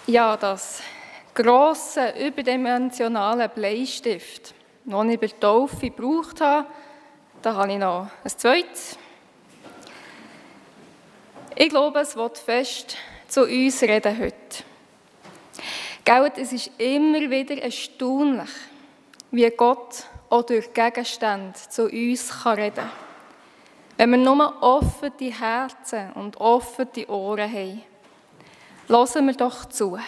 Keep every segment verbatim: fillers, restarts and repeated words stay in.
Ja, das grosse, überdimensionale Bleistift, den ich bei der Taufe gebraucht habe, da habe ich noch ein zweites. Ich glaube, es wird fest zu uns reden heute. Gell, es ist immer wieder erstaunlich, wie Gott auch durch Gegenstände zu uns reden kann. Wenn wir nur offene Herzen und offene Ohren haben. Hören wir doch zu.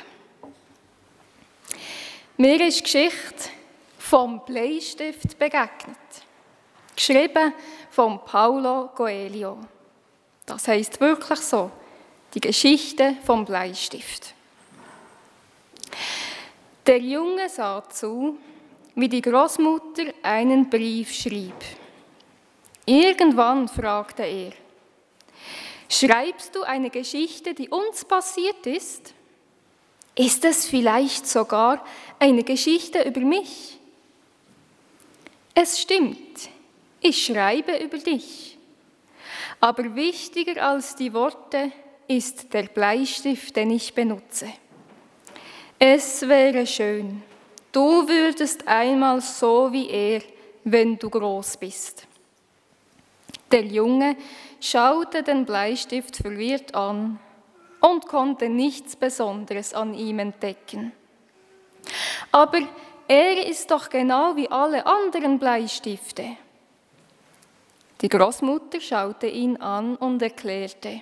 Mir ist die Geschichte vom Bleistift begegnet. Geschrieben von Paulo Coelho. Das heisst wirklich so, die Geschichte vom Bleistift. Der Junge sah zu, wie die Großmutter einen Brief schrieb. Irgendwann fragte er: Schreibst du eine Geschichte, die uns passiert ist? Ist es vielleicht sogar eine Geschichte über mich? Es stimmt, ich schreibe über dich. Aber wichtiger als die Worte ist der Bleistift, den ich benutze. Es wäre schön, du würdest einmal so wie er, wenn du groß bist. Der Junge schaute den Bleistift verwirrt an und konnte nichts Besonderes an ihm entdecken. Aber er ist doch genau wie alle anderen Bleistifte. Die Großmutter schaute ihn an und erklärte: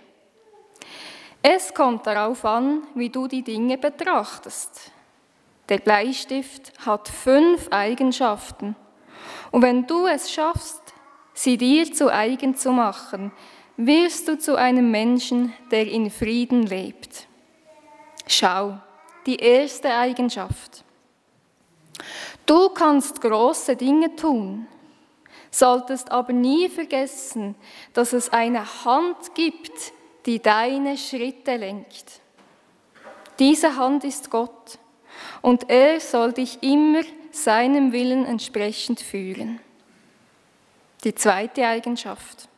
Es kommt darauf an, wie du die Dinge betrachtest. Der Bleistift hat fünf Eigenschaften. Und wenn du es schaffst, sie dir zu eigen zu machen, wirst du zu einem Menschen, der in Frieden lebt. Schau, die erste Eigenschaft. Du kannst große Dinge tun, solltest aber nie vergessen, dass es eine Hand gibt, die deine Schritte lenkt. Diese Hand ist Gott, und er soll dich immer seinem Willen entsprechend führen. Die zweite Eigenschaft.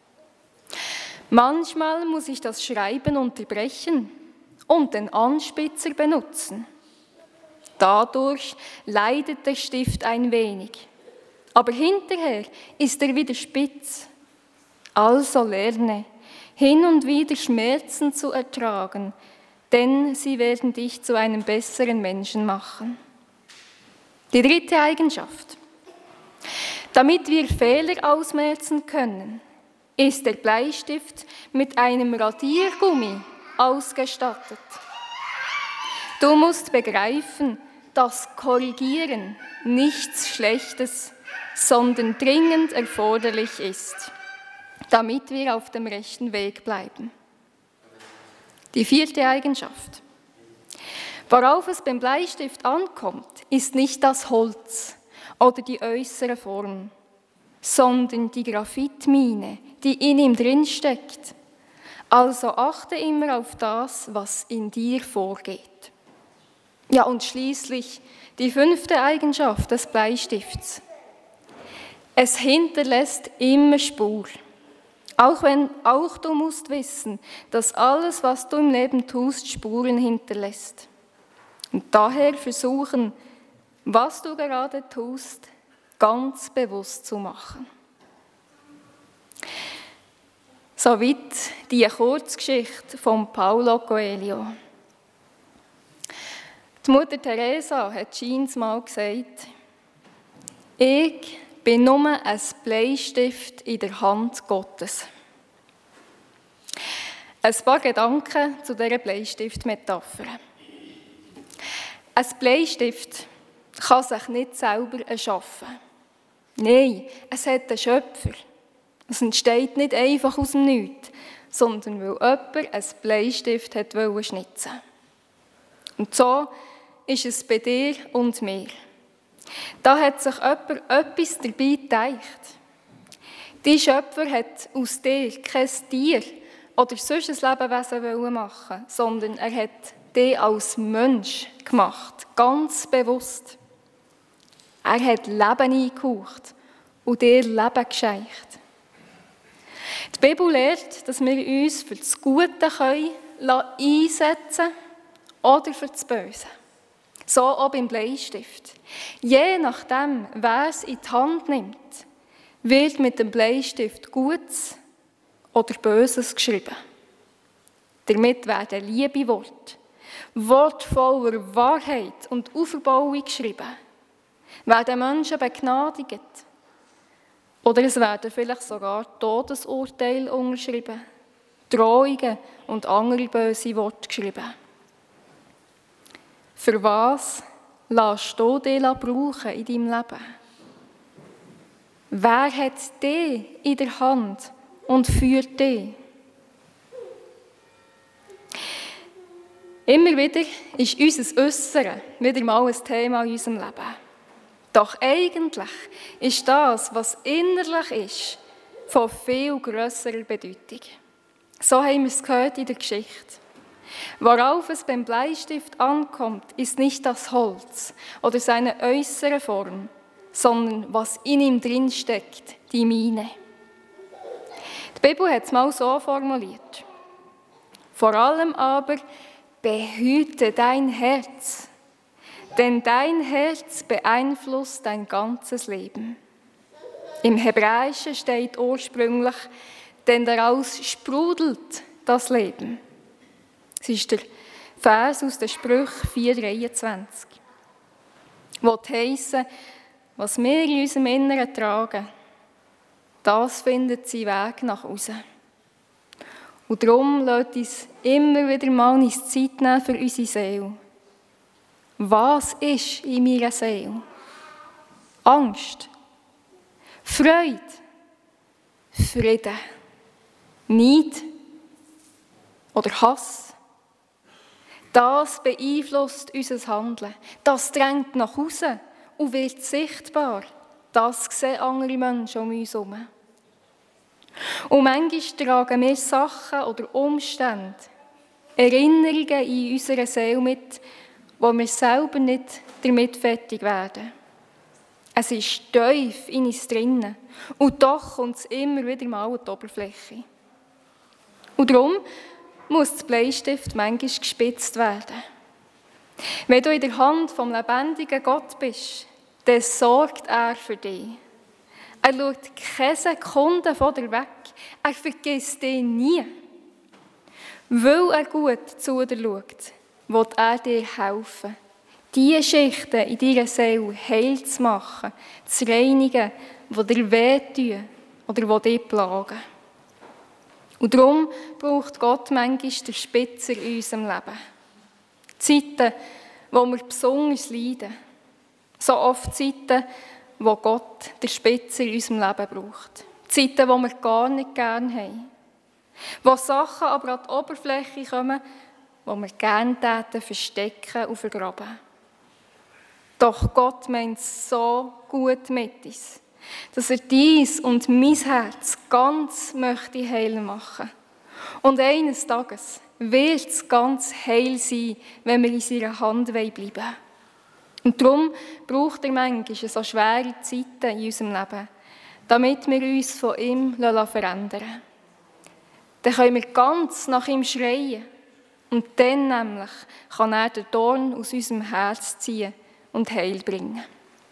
Manchmal muss ich das Schreiben unterbrechen und den Anspitzer benutzen. Dadurch leidet der Stift ein wenig, aber hinterher ist er wieder spitz. Also lerne, hin und wieder Schmerzen zu ertragen, denn sie werden dich zu einem besseren Menschen machen. Die dritte Eigenschaft. Damit wir Fehler ausmerzen können, ist der Bleistift mit einem Radiergummi ausgestattet. Du musst begreifen, dass Korrigieren nichts Schlechtes, sondern dringend erforderlich ist, damit wir auf dem rechten Weg bleiben. Die vierte Eigenschaft. Worauf es beim Bleistift ankommt, ist nicht das Holz oder die äußere Form, sondern die Graphitmine, die in ihm drinsteckt. Also achte immer auf das, was in dir vorgeht. Ja, und schließlich die fünfte Eigenschaft des Bleistifts. Es hinterlässt immer Spur. Auch, wenn, auch du musst wissen, dass alles, was du im Leben tust, Spuren hinterlässt. Und daher versuchen, was du gerade tust, ganz bewusst zu machen. Soweit die Kurzgeschichte von Paulo Coelho. Die Mutter Teresa hat scheins mal gesagt: Ich bin nur ein Bleistift in der Hand Gottes. Ein paar Gedanken zu dieser Bleistift-Metapher. Ein Bleistift kann sich nicht selber erschaffen. Nein, es hat einen Schöpfer. Es entsteht nicht einfach aus dem Nichts, sondern weil jemand einen Bleistift hat schnitzen wollte. Und so ist es bei dir und mir. Da hat sich jemand etwas dabei gedacht. Dein Schöpfer hat aus dir kein Tier oder sonst ein Lebewesen machen, sondern er hat dich als Mensch gemacht, ganz bewusst. Er hat Leben eingehaucht und dir Leben geschenkt. Die Bibel lehrt, dass wir uns für das Gute können einsetzen können oder für das Böse. So auch beim Bleistift. Je nachdem, wer es in die Hand nimmt, wird mit dem Bleistift Gutes oder Böses geschrieben. Damit werden liebe Worte, Worte voller Wahrheit und Auferbauung geschrieben, werden Menschen begnadigt. Oder es werden vielleicht sogar Todesurteile unterschrieben, Drohungen und andere böse Worte geschrieben. Für was lässt du dich brauchen in deinem Leben? Wer hat dich in der Hand und führt dich? Immer wieder ist unser Äußere wieder mal ein Thema in unserem Leben. Doch eigentlich ist das, was innerlich ist, von viel grösserer Bedeutung. So haben wir es gehört in der Geschichte. Worauf es beim Bleistift ankommt, ist nicht das Holz oder seine äußere Form, sondern was in ihm drin steckt, die Mine. Die Bibel hat es mal so formuliert. Vor allem aber behüte dein Herz, denn dein Herz beeinflusst dein ganzes Leben. Im Hebräischen steht ursprünglich, denn daraus sprudelt das Leben. Das ist der Vers aus den Sprüchen vier dreiundzwanzig. Wo heissen, was wir in unserem Inneren tragen, das findet seinen Weg nach außen. Und darum lässt uns immer wieder mal uns Zeit nehmen für unsere Seele. Was ist in meiner Seele? Angst, Freude, Frieden, Neid oder Hass? Das beeinflusst unser Handeln. Das drängt nach außen und wird sichtbar. Das sehen andere Menschen um uns herum. Und manchmal tragen wir Sachen oder Umstände, Erinnerungen in unserer Seele mit, wo wir selber nicht damit fertig werden. Es ist tief in uns drinnen und doch kommt es immer wieder mal an die Oberfläche. Und darum muss das Bleistift manchmal gespitzt werden. Wenn du in der Hand vom lebendigen Gott bist, dann sorgt er für dich. Er schaut keine Sekunde von dir weg. Er vergisst dich nie. Weil er gut zu dir schaut, will er dir helfen, diese Schichten in deiner Seele heil zu machen, zu reinigen, die dir wehtun oder die dich plagen. Und darum braucht Gott manchmal den Spitzer in unserem Leben. Zeiten, wo wir besonders leiden. So oft Zeiten, wo Gott den Spitzer in unserem Leben braucht. Zeiten, die wir gar nicht gerne haben. Wo Sachen aber an die Oberfläche kommen, die wir gerne täten, verstecken und vergraben. Doch Gott meint so gut mit uns, dass er dies und mein Herz ganz möchte heil machen. Und eines Tages wird es ganz heil sein, wenn wir in seiner Hand bleiben wollen. Und darum braucht er manchmal so schwere Zeiten in unserem Leben, damit wir uns von ihm verändern lassen. Dann können wir ganz nach ihm schreien. Und dann nämlich kann er den Dorn aus unserem Herz ziehen und Heil bringen.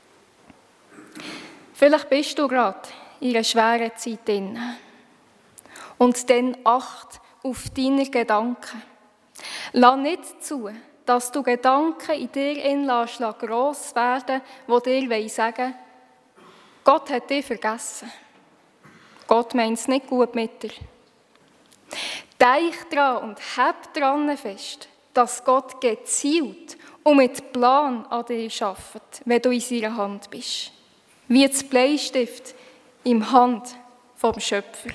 Vielleicht bist du gerade in einer schweren Zeit drin. Und dann acht auf deine Gedanken. Lass nicht zu, dass du Gedanken in dir inlässt, gross werden, die dir sagen, Gott hat dich vergessen. Gott meint es nicht gut mit dir. Denk dran und hab dran fest, dass Gott gezielt und mit Plan an dir arbeitet, wenn du in seiner Hand bist. Wie das Bleistift im Hand vom Schöpfer.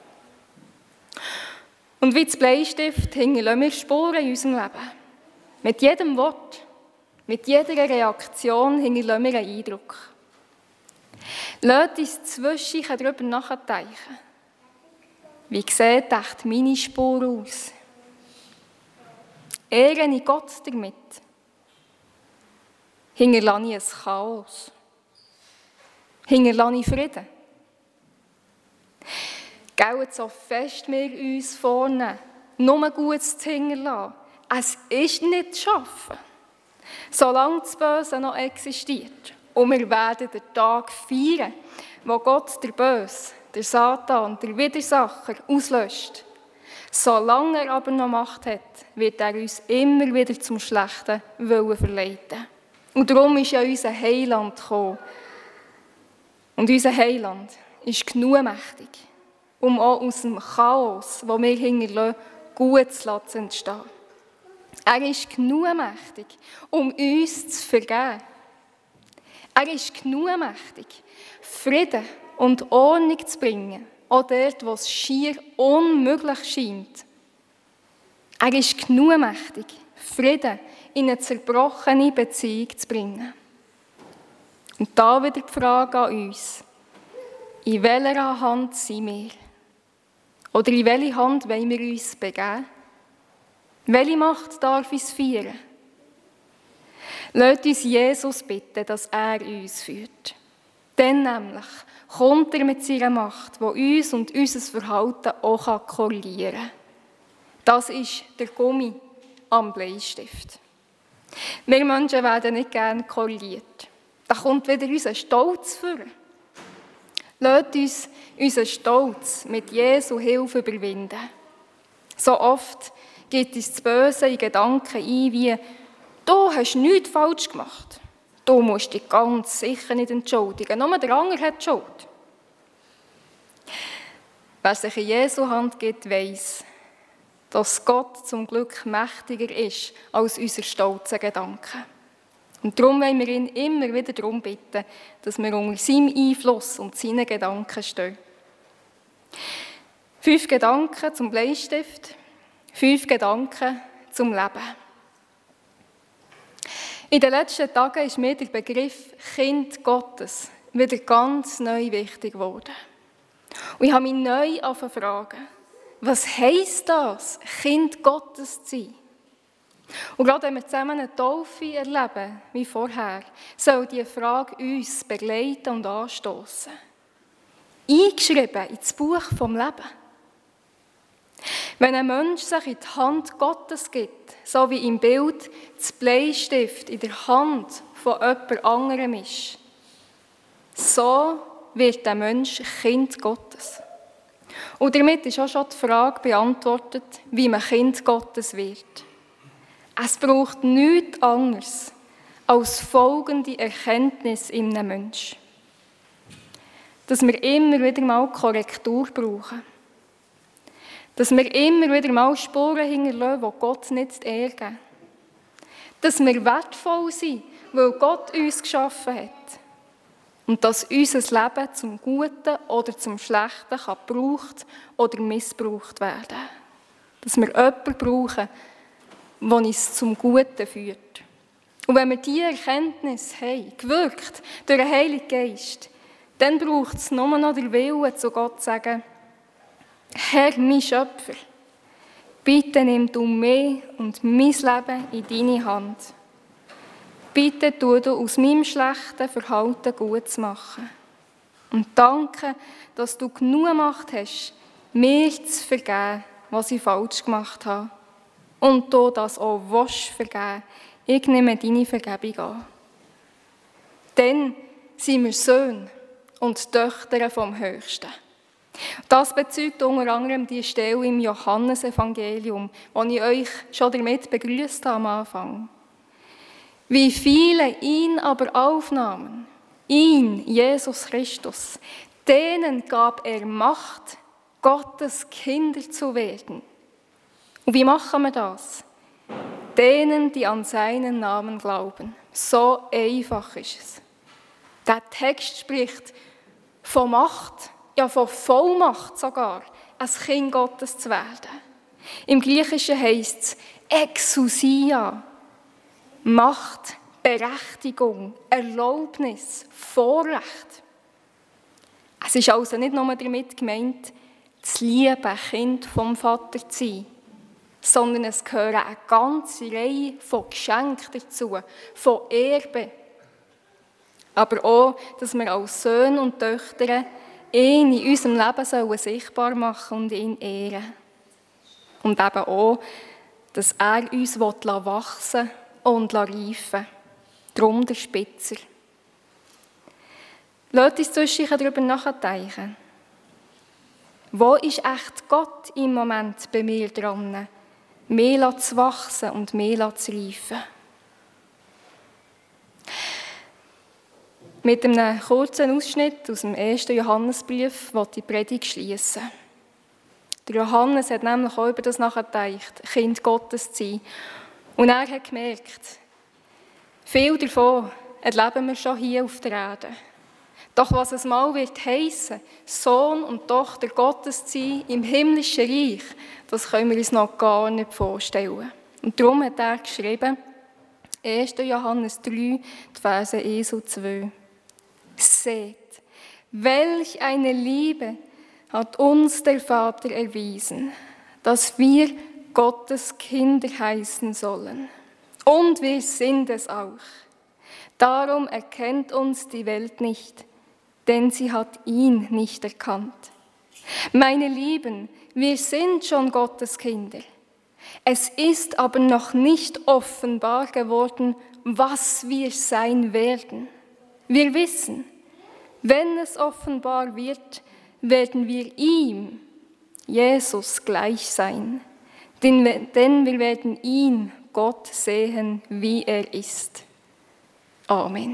Und wie das Bleistift hinterlassen wir Spuren in unserem Leben. Mit jedem Wort, mit jeder Reaktion hinterlassen wir einen Eindruck. Lasst uns zwischen darüber nachdenken. Wie sieht echt meine Spur aus? Ehre ich Gott damit? Hinterlasse ich ein Chaos? Hinterlasse ich Frieden? Gell, so fest wir uns vornehmen, nur Gutes zu hinterlassen, es ist nicht zu schaffen. Solange das Böse noch existiert. Und wir werden den Tag feiern, wo Gott der Böse, der Satan, der Widersacher auslöscht. Solange er aber noch Macht hat, wird er uns immer wieder zum Schlechten verleiten. Und darum ist ja unser Heiland gekommen. Und unser Heiland ist genug mächtig, um auch aus dem Chaos, das wir hinterlassen, Gutes zu entstehen. Er ist genug mächtig, um uns zu vergeben. Er ist genug mächtig, Frieden und Ordnung zu bringen, auch dort, wo es schier unmöglich scheint. Er ist genug mächtig, Frieden in eine zerbrochene Beziehung zu bringen. Und da wieder die Frage an uns: In welcher Hand sind wir? Oder in welche Hand wollen wir uns begeben? Welche Macht darf uns feiern? Lasst uns Jesus bitten, dass er uns führt. Dann nämlich kommt er mit seiner Macht, die uns und unser Verhalten auch korrigieren kann. Das ist der Gummi am Bleistift. Wir Menschen werden nicht gerne korrigiert. Da kommt wieder unser Stolz vor. Lasst uns unseren Stolz mit Jesu Hilfe überwinden. So oft gibt uns das Böse in Gedanken ein, wie «Du hast nichts falsch gemacht. Du musst dich ganz sicher nicht entschuldigen. Nur der andere hat die Schuld.» Wer sich in Jesu Hand gibt, weiss, dass Gott zum Glück mächtiger ist als unsere stolzen Gedanken. Und darum wollen wir ihn immer wieder darum bitten, dass wir unter seinem Einfluss und seinen Gedanken stehen. Fünf Gedanken zum Bleistift, fünf Gedanken zum Leben. In den letzten Tagen ist mir der Begriff Kind Gottes wieder ganz neu wichtig geworden. Und ich habe mich neu fragen, was heisst das, Kind Gottes zu sein? Und gerade wenn wir zusammen eine Taufe erleben, wie vorher, soll diese Frage uns begleiten und anstoßen. Eingeschrieben ins Buch vom Leben. Wenn ein Mensch sich in die Hand Gottes gibt, so wie im Bild das Bleistift in der Hand von jemand anderem ist, so wird der Mensch Kind Gottes. Und damit ist auch schon die Frage beantwortet, wie man Kind Gottes wird. Es braucht nichts anderes als folgende Erkenntnis in einem Menschen. Dass wir immer wieder mal Korrektur brauchen. Dass wir immer wieder mal Spuren hinterlassen, die Gott nicht die Ehre geben. Dass wir wertvoll sind, weil Gott uns geschaffen hat. Und dass unser Leben zum Guten oder zum Schlechten kann gebraucht oder missbraucht werden kann. Dass wir jemanden brauchen, der uns zum Guten führt. Und wenn wir diese Erkenntnis haben, gewirkt durch den Heiligen Geist, dann braucht es nur noch den Willen, zu Gott zu sagen: Herr, mein Schöpfer, bitte nimm du mich und mein Leben in deine Hand. Bitte tu du aus meinem schlechten Verhalten gut zu machen. Und danke, dass du genug Macht hast, mir zu vergeben, was ich falsch gemacht habe. Und du das auch willst vergeben. Ich nehme deine Vergebung an. Dann sind wir Söhne und Töchter vom Höchsten. Das bezeugt unter anderem die Stelle im Johannesevangelium, wo ich euch schon damit begrüßt habe am Anfang. Wie viele ihn aber aufnahmen, ihn, Jesus Christus, denen gab er Macht, Gottes Kinder zu werden. Und wie machen wir das? Denen, die an seinen Namen glauben. So einfach ist es. Der Text spricht von Macht, ja von Vollmacht sogar, ein Kind Gottes zu werden. Im Griechischen heisst es Exousia, Macht, Berechtigung, Erlaubnis, Vorrecht. Es ist also nicht nur damit gemeint, das liebe Kind vom Vater zu sein, sondern es gehören eine ganze Reihe von Geschenken dazu, von Erbe. Aber auch, dass wir als Söhne und Töchter ihn in unserem Leben sollen sichtbar machen und ihn ehren. Und eben auch, dass er uns wachsen und reifen will. Darum der Spitzer. Lasst uns zwischendurch darüber nachdenken. Wo ist echt Gott im Moment bei mir dran, mehr zu wachsen und mehr zu reifen? Mit einem kurzen Ausschnitt aus dem ersten Johannesbrief will ich die Predigt schließen. Der Johannes hat nämlich auch über das nachgedacht, Kind Gottes zu sein. Und er hat gemerkt, viel davon erleben wir schon hier auf der Erde. Doch was es mal wird heissen, Sohn und Tochter Gottes zu sein im himmlischen Reich, das können wir uns noch gar nicht vorstellen. Und darum hat er geschrieben, erster Johannes drei, die Verse eins und zwei. Seht, welch eine Liebe hat uns der Vater erwiesen, dass wir Gottes Kinder heißen sollen. Und wir sind es auch. Darum erkennt uns die Welt nicht, denn sie hat ihn nicht erkannt. Meine Lieben, wir sind schon Gottes Kinder. Es ist aber noch nicht offenbar geworden, was wir sein werden. Wir wissen, wenn es offenbar wird, werden wir ihm, Jesus, gleich sein. Denn wir werden ihn, Gott, sehen, wie er ist. Amen.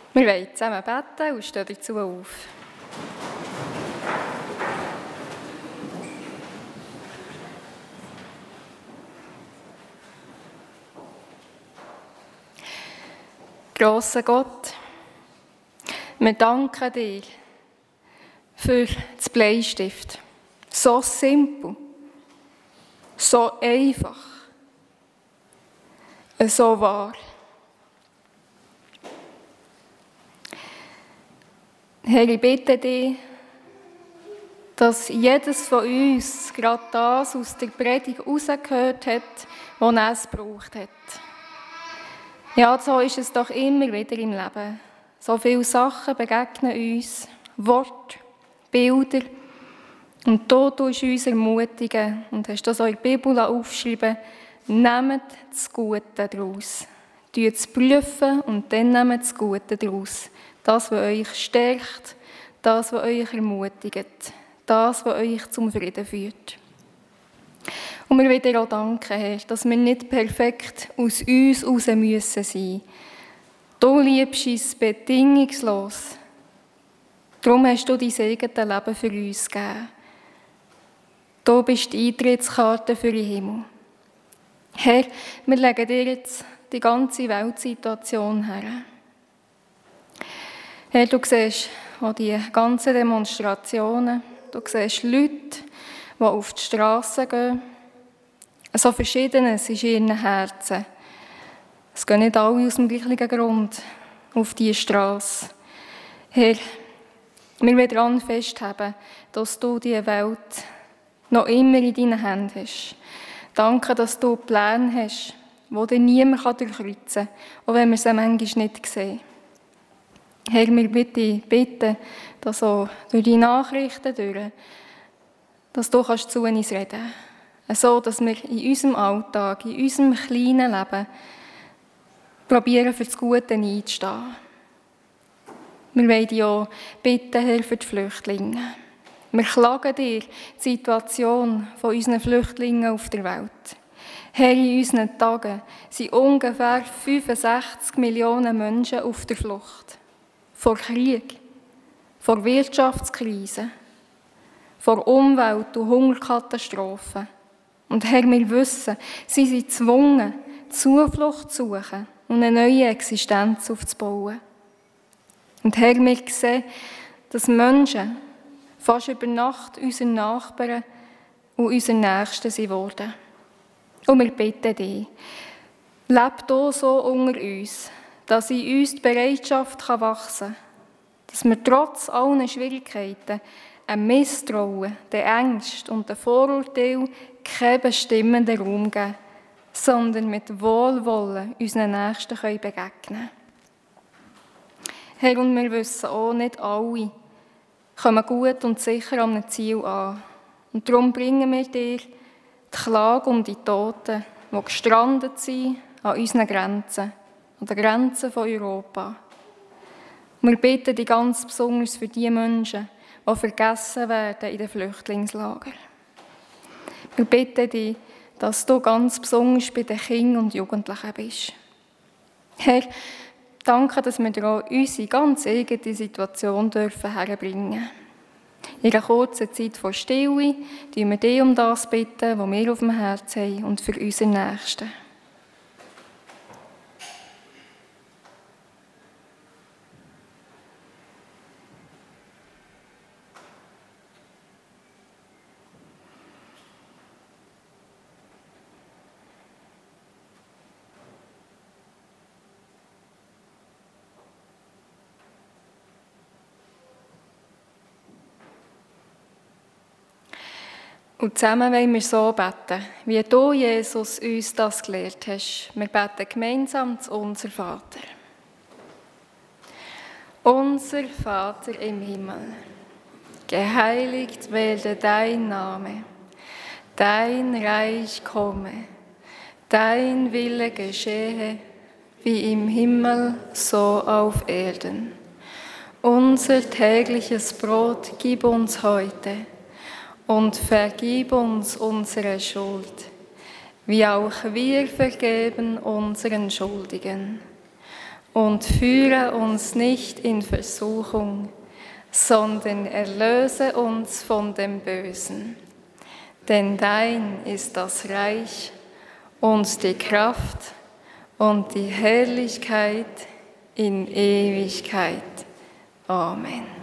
Wir wollen zusammen beten und stehen dazu auf. Grosser Gott, wir danken dir für das Bleistift. So simpel, so einfach, so wahr. Herr, ich bitte dich, dass jedes von uns gerade das aus der Predigt rausgehört hat, was es gebraucht hat. Ja, so ist es doch immer wieder im Leben. So viele Sachen begegnen uns, Worte, Bilder. Und du tust uns ermutigen und hast das auch in der Bibel aufgeschrieben, nehmt das Gute daraus. Tut es prüfen und dann nehmt das Gute daraus. Das, was euch stärkt, das, was euch ermutigt, das, was euch zum Frieden führt. Und wir wollen dir auch danken, Herr, dass wir nicht perfekt aus uns heraus müssen sein. Du liebst uns bedingungslos. Darum hast du dein eigenes Leben für uns gegeben. Du bist die Eintrittskarte für den Himmel. Herr, wir legen dir jetzt die ganze Weltsituation her. Herr, du siehst auch die ganzen Demonstrationen, du siehst Leute, die auf die Straße gehen. So Verschiedenes ist in ihren Herzen. Es gehen nicht alle aus dem gleichen Grund auf diese Straße. Herr, wir wollen daran festhalten, dass du diese Welt noch immer in deinen Händen hast. Danke, dass du Pläne hast, die dir niemand durchkreuzen kann, auch wenn wir sie manchmal nicht sehen. Herr, wir bitten, bitten, dass auch durch die Nachrichten durch, dass du kannst zu uns reden kannst. So, dass wir in unserem Alltag, in unserem kleinen Leben probieren, für das Gute einzustehen. Wir wollen dich auch bitten, Herr, für die Flüchtlinge. Wir klagen dir die Situation von unseren Flüchtlingen auf der Welt. Herr, in unseren Tagen sind ungefähr fünfundsechzig Millionen Menschen auf der Flucht. Vor Krieg, vor Wirtschaftskrise, vor Umwelt- und Hungerkatastrophen. Und Herr, wir wissen, sie sind gezwungen, Zuflucht zu suchen und eine neue Existenz aufzubauen. Und Herr, wir sehen, dass Menschen fast über Nacht unsere Nachbarn und unsere Nächsten sind worden. Und wir bitten dich, leb du so unter uns, dass in uns die Bereitschaft wachsen kann, dass wir trotz allen Schwierigkeiten ein Misstrauen, der Ängste und der Vorurteil keinen bestimmenden Raum geben, sondern mit Wohlwollen unseren Nächsten begegnen können. Herr, und wir wissen auch, nicht alle kommen gut und sicher an einem Ziel an. Und darum bringen wir dir die Klage um die Toten, die gestrandet sind an unseren Grenzen, an den Grenzen von Europa. Wir bitten dich ganz besonders für die Menschen, die vergessen werden in den Flüchtlingslagern. Wir bitten dich, dass du ganz besonders bei den Kindern und Jugendlichen bist. Herr, danke, dass wir dir auch unsere ganz eigene Situation dürfen herbringen. In einer kurzen Zeit von Stille bitten wir dich um das bitten, was wir auf dem Herzen haben und für unsere Nächsten. Und zusammen wollen wir so beten, wie du, Jesus, uns das gelehrt hast. Wir beten gemeinsam zu unser Vater. Unser Vater im Himmel, geheiligt werde dein Name, dein Reich komme, dein Wille geschehe, wie im Himmel, so auf Erden. Unser tägliches Brot gib uns heute und vergib uns unsere Schuld, wie auch wir vergeben unseren Schuldigen. Und führe uns nicht in Versuchung, sondern erlöse uns von dem Bösen. Denn dein ist das Reich und die Kraft und die Herrlichkeit in Ewigkeit. Amen.